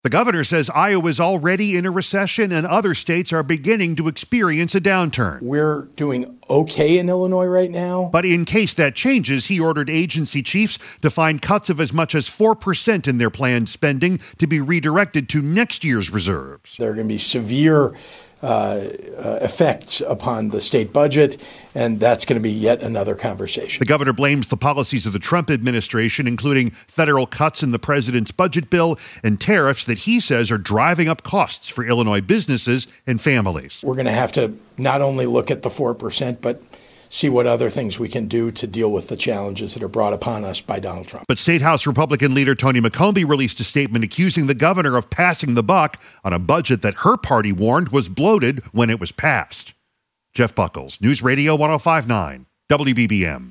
The governor says Iowa is already in a recession and other states are beginning to experience a downturn. We're doing okay in Illinois right now. But in case that changes, he ordered agency chiefs to find cuts of as much as 4% in their planned spending to be redirected to next year's reserves. There are going to be severe effects upon the state budget, and that's going to be yet another conversation. The governor blames the policies of the Trump administration, including federal cuts in the president's budget bill and tariffs that he says are driving up costs for Illinois businesses and families. We're going to have to not only look at the 4%, but see what other things we can do to deal with the challenges that are brought upon us by Donald Trump. But State House Republican leader Tony McCombie released a statement accusing the governor of passing the buck on a budget that her party warned was bloated when it was passed. Jeff Buckles, News Radio 105.9, WBBM.